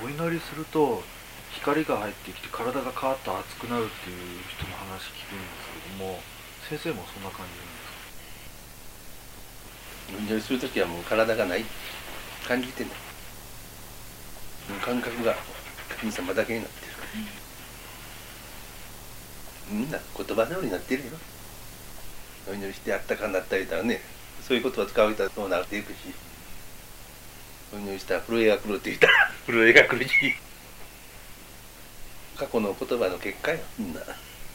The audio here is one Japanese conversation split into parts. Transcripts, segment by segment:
お祈りすると光が入ってきて体がカーッと熱くなるっていう人の話聞くんですけども、先生もそんな感じお祈りするときはもう体がない、感じてない、もう感覚が神様だけになってる、みんな言葉通りになってるよ。お祈りしてあったかになったりたらね、そういう言葉使う人はそうなっていくし、お祈りしたら震えが来るって言ったら震えが来るし、過去の言葉の結果よ、みんな。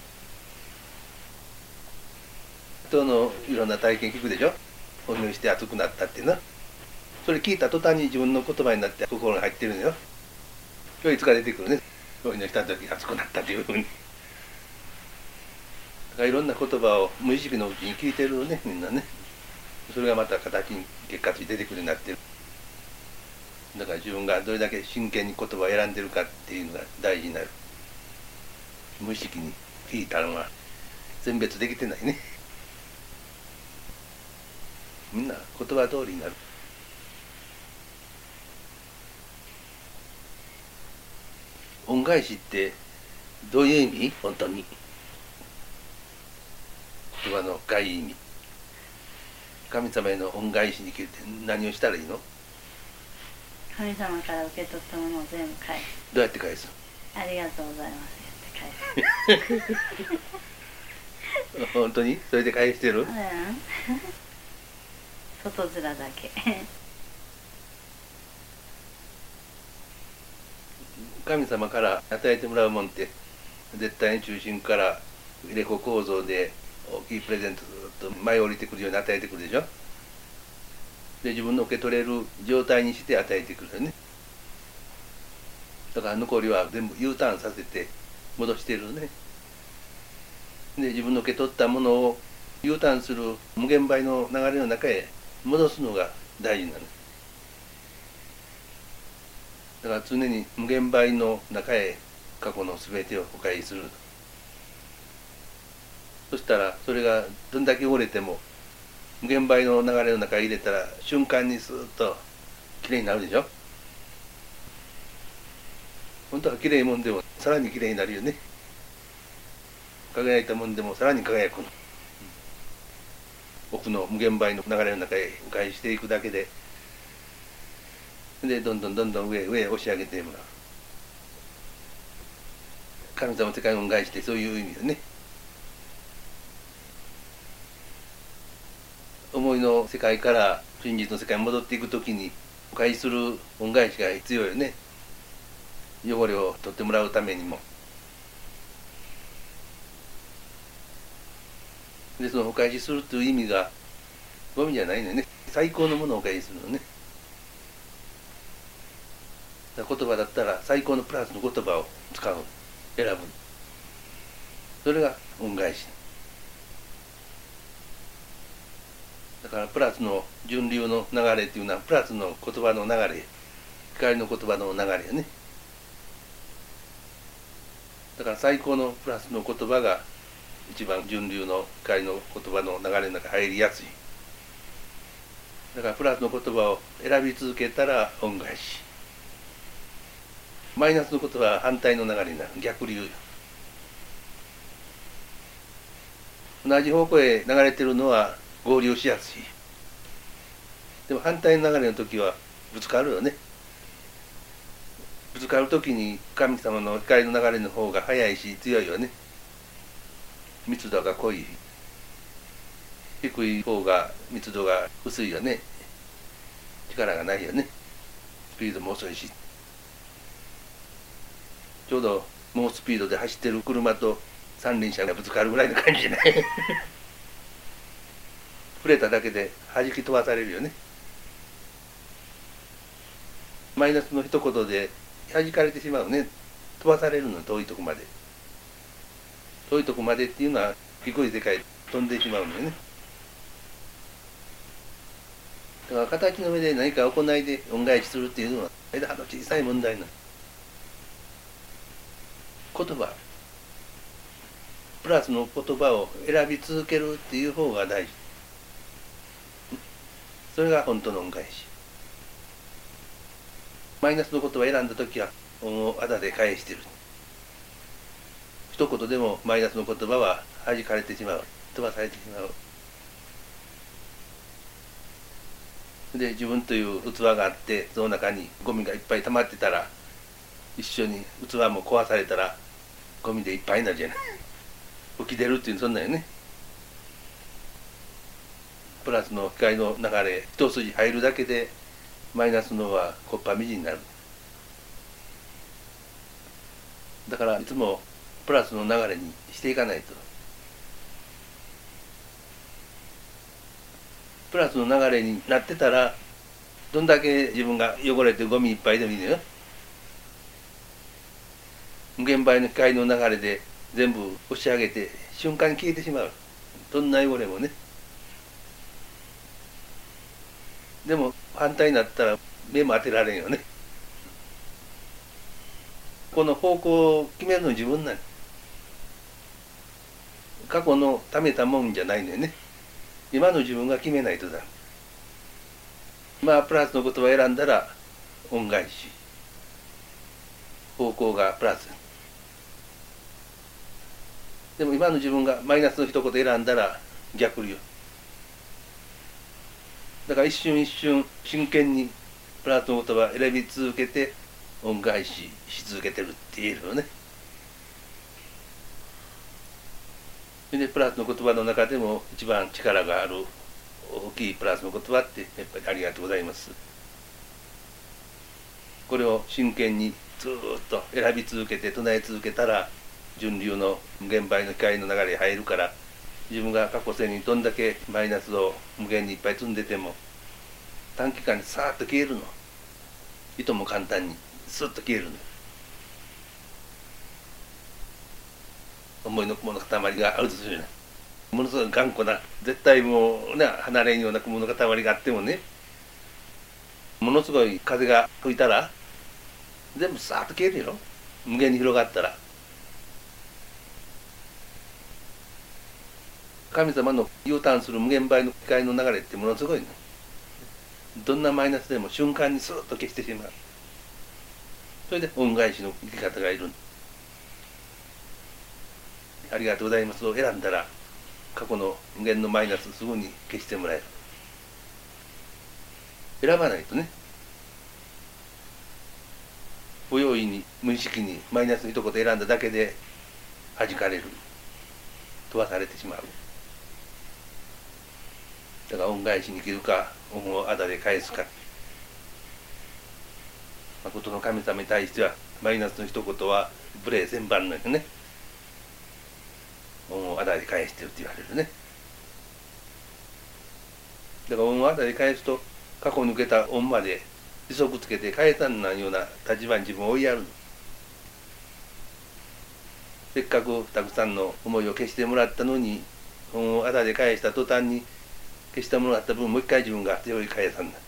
人のいろんな体験聞くでしょ。お祈りして熱くなったっていうの。それ聞いた途端に自分の言葉になって心に入ってるのよ。今日いつか出てくるね。お祈りした時熱くなったというふうに。だからいろんな言葉を無意識のうちに聞いてるね、みんなね。それがまた形に結果として出てくるようになってる。だから自分がどれだけ真剣に言葉を選んでるかっていうのが大事になる。無意識に聞いたのが選別できてないね。みんな言葉通りになる。恩返しってどういう意味？本当に言葉の深い意味。神様への恩返しに来て何をしたらいいの？ 神様から受け取ったものを全部返す。 どうやって返す？ ありがとうございますって返す。 本当にそれで返してる？ 外面だけ。 神様から与えてもらうもんって絶対に中心からレコ構造で大きいプレゼントずっと舞い降りてくるように与えてくるでしょ。で自分の受け取れる状態にして与えてくるよね。だから残りは全部 U ターンさせて戻してるね。で自分の受け取ったものを U ターンする無限倍の流れの中へ戻すのが大事なの。だから常に無限倍の中へ過去の全てをお返しする。そしたらそれがどんだけ折れても無限倍の流れの中へ入れたら瞬間にスーッときれいになるでしょ。本当はきれいもんでもさらにきれいになるよね。輝いたもんでもさらに輝くの。奥の無限倍の流れの中へお返ししていくだけで、でどんどんどんどん上へ押し上げてもらう。神様の世界を恩返しってそういう意味でね。思いの世界から真実の世界に戻っていくときにお返しする恩返しが必要よね。汚れを取ってもらうためにも。でそのお返しするという意味がゴミじゃないのよね。最高のものをお返しするのね。言葉だったら最高のプラスの言葉を使う、選ぶ。それが恩返し。だからプラスの順流の流れっていうのはプラスの言葉の流れ、光の言葉の流れよね。だから最高のプラスの言葉が一番順流の光の言葉の流れの中に入りやすい。だからプラスの言葉を選び続けたら恩返し。マイナスの言葉は反対の流れになる、逆流よ。同じ方向へ流れてるのは合流しやすい。でも反対の流れの時はぶつかるよね。ぶつかる時に神様の光の流れの方が速いし強いよね。密度が濃い。低い方が密度が薄いよね。力がないよね。スピードも遅いし。ちょうど猛スピードで走ってる車と三輪車がぶつかるぐらいの感じじゃない。触れただけで弾き飛ばされるよね。マイナスの一言で弾かれてしまうね。飛ばされるの、遠いとこまで。遠いとこまでっていうのは低い世界で飛んでしまうのよね。だから形の上で何か行いで恩返しするっていうのは枝葉の小さい問題なの。言葉、プラスの言葉を選び続けるっていう方が大事。それが本当の恩返し。 マイナスの言葉を選んだ時は恩をあだで返してる。一言でもマイナスの言葉は弾かれてしまう、飛ばされてしまう。で自分という器があって、その中にゴミがいっぱい溜まってたら、一緒に器も壊されたらゴミでいっぱいになるじゃない。浮き出るっていうそんなんよね。プラスの光の流れ一筋入るだけでマイナスのは木っ端みじんになる。だからいつもプラスの流れにしていかないと。プラスの流れになってたら、どんだけ自分が汚れてゴミいっぱいでもいいのよ。無限倍の光の流れで全部押し上げて瞬間に消えてしまう。どんな汚れもね。でも反対になったら目も当てられんよね。この方向を決めるの自分なん。過去のためたもんじゃないのよね。今の自分が決めないとだ。まあプラスの言葉を選んだら恩返し。方向がプラス。でも今の自分がマイナスの一言選んだら逆よ。だから一瞬一瞬真剣にプラスの言葉を選び続けて恩返しし続けてるって言えるよね。でプラスの言葉の中でも一番力がある大きいプラスの言葉ってやっぱりありがとうございます。これを真剣にずっと選び続けて唱え続けたら、純流の無限倍の光の流れに入るから、自分が過去世にどんだけマイナスを無限にいっぱい積んでても短期間にさーっと消えるの。いとも簡単にスッと消えるの。思いの雲の塊があるとするじゃない。ものすごい頑固な、絶対もうね離れんような雲の塊があってもね、ものすごい風が吹いたら全部さーっと消えるよ。無限に広がったら。神様の U ターンする無限倍の光の流れってものすごいの。どんなマイナスでも瞬間にスーッと消してしまう。それで恩返しの生き方がいる。ありがとうございますを選んだら、過去の無限のマイナスすぐに消してもらえる。選ばないとね、不用意に無意識にマイナスの一言選んだだけで弾かれる、飛ばされてしまう。だから恩返しに生きるか、恩をあだで返すか。誠の神様に対してはマイナスの一言は無礼千万のよね。恩をあだで返してるって言われるね。だから恩をあだで返すと、過去に受けた恩まで利息つけて返さんなんような立場に自分を追いやる。せっかくたくさんの思いを消してもらったのに、恩をあだで返した途端に消してもらった分もう一回自分が背負い返さんだ。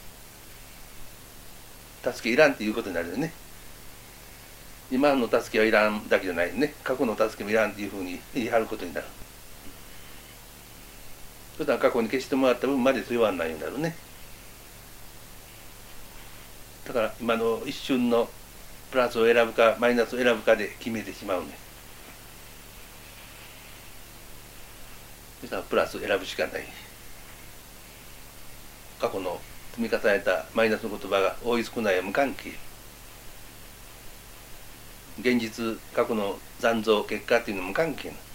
助けいらんっていうことになるよね。今の助けはいらんだけじゃないよね。過去の助けもいらんっていうふうに言い張ることになる。そしたら過去に消してもらった分まで背負わんないようになるね。だから今の一瞬のプラスを選ぶかマイナスを選ぶかで決めてしまうね。そしたらプラスを選ぶしかない。過去の積み重ねたマイナスの言葉が多い少ないは無関係。現実過去の残像結果っていうのも無関係な。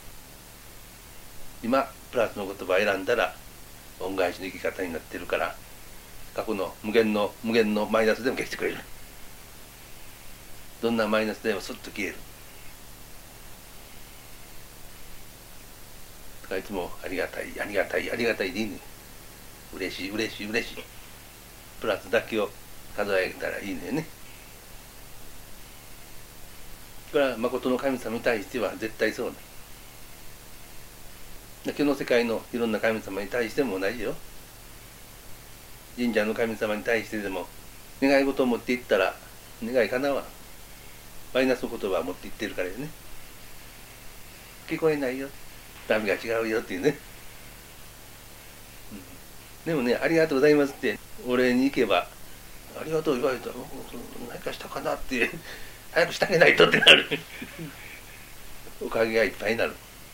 今プラスの言葉を選んだら恩返しの生き方になってるから、過去の無限のマイナスでも消してくれる。どんなマイナスでもスッと消える。だからいつもありがたいありがたいありがたいでいいね。嬉しい嬉しい嬉しい。プラスだけを数えたらいいねね。だから誠の神様に対しては絶対そうだ。今日の世界のいろんな神様に対しても同じよ。神社の神様に対してでも願い事を持っていったら願い叶わん。マイナスの言葉を持っていってるからよね。聞こえないよ、波が違うよっていうね、でもね、ありがとうございますってお礼に行けばありがとう言われたら何かしたかなって早くしてあげないとってなるおかげがいっぱいになる。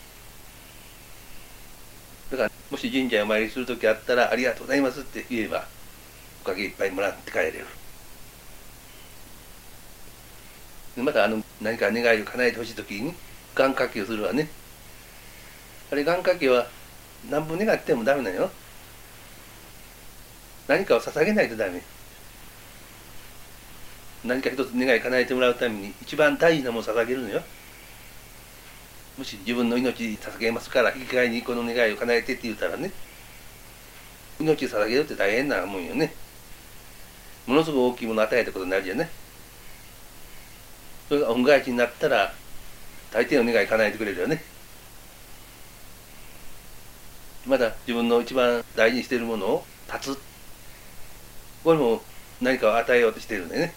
だからもし神社へお参りする時あったらありがとうございますって言えばおかげいっぱいもらって帰れる。でまた何か願いを叶えてほしい時に願掛けをするわね。あれ願掛けは何分願ってもダメなのよ。何かを捧げないとダメ。何か一つ願い叶えてもらうために一番大事なものを捧げるのよ。もし自分の命捧げますから引き換えにこの願いを叶えてって言ったらね、命を捧げるって大変なもんよね。ものすごく大きいものを与えたことになるじゃね。それが恩返しになったら大抵の願い叶えてくれるよね。まだ自分の一番大事にしているものを断つ、これも何かを与えようとしているんだよね。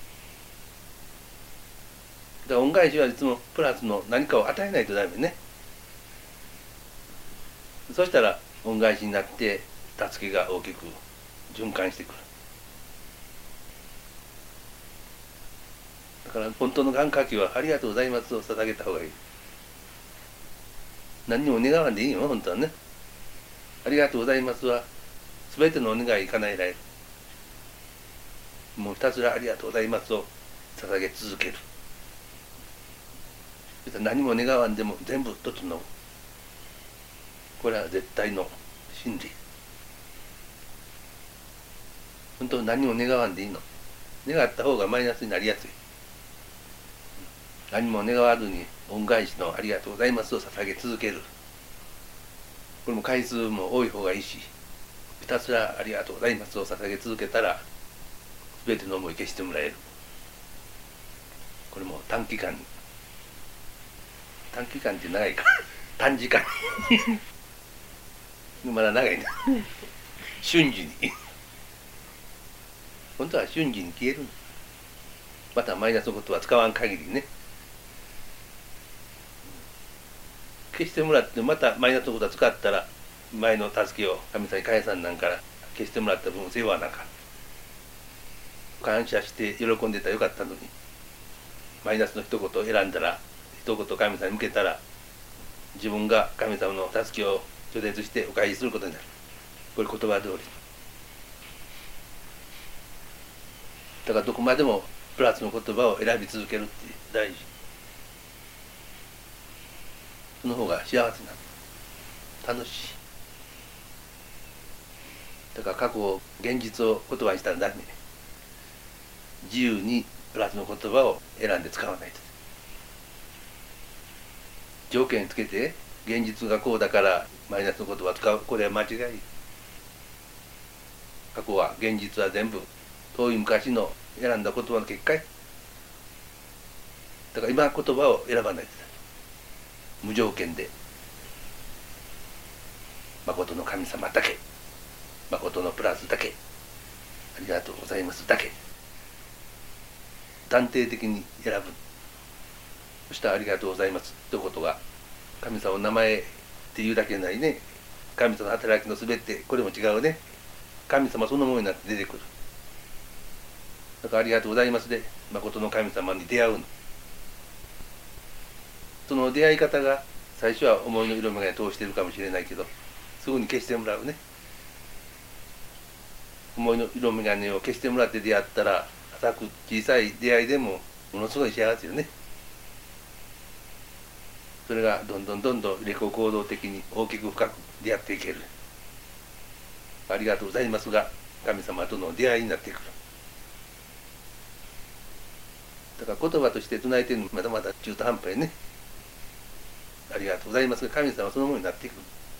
だから恩返しはいつもプラスの何かを与えないとダメね。そしたら恩返しになって助けが大きく循環してくる。だから本当の願掛けはありがとうございますを捧げた方がいい。何にも願わんでいいよ本当はね。ありがとうございますは全てのお願い叶えられる。もうひたすらありがとうございますを捧げ続ける。何も願わんでも全部整う。これは絶対の真理。本当に何も願わんでいいの。願った方がマイナスになりやすい。何も願わずに恩返しのありがとうございますを捧げ続ける。これも回数も多い方がいいし、ひたすらありがとうございますを捧げ続けたら全ての思い消してもらえる。これも短期間に、短期間って長いか短時間にまだ長いな瞬時に本当は瞬時に消える。またマイナスのことは使わん限りね。消してもらってまたマイナスのことは使ったら前の助けを神様に返さんなんから消してもらった分を背負わなあかん。感謝して喜んでたらよかったのにマイナスの一言を選んだら、一言神様に向けたら自分が神様の助けを拒絶してお返しすることになる。これ言葉通りだからどこまでもプラスの言葉を選び続けるって大事。その方が幸せなの、楽しい。だから過去を現実を言葉にしたらダメ。自由にプラスの言葉を選んで使わないと。条件つけて現実がこうだからマイナスの言葉を使う、これは間違い。過去は現実は全部遠い昔の選んだ言葉の結果。だから今言葉を選ばないと。無条件で誠の神様だけ、誠のプラスだけ、ありがとうございますだけ断定的に選ぶ。そしたらありがとうございますということが神様の名前っていうだけないね。神様の働きのすべて、これも違うね。神様そのものになって出てくる。だからありがとうございますで誠の神様に出会うの。その出会い方が最初は思いの色眼鏡通しているかもしれないけどすぐに消してもらうね。思いの色眼鏡を消してもらって出会ったら浅く小さい出会いでもものすごい幸せよね。それがどんどんどんどんレコ行動的に大きく深く出会っていける。ありがとうございますが神様との出会いになってくる。だから言葉として唱えてるのまだまだ中途半端やね。ありがとうございますが神様そのものになっていくる。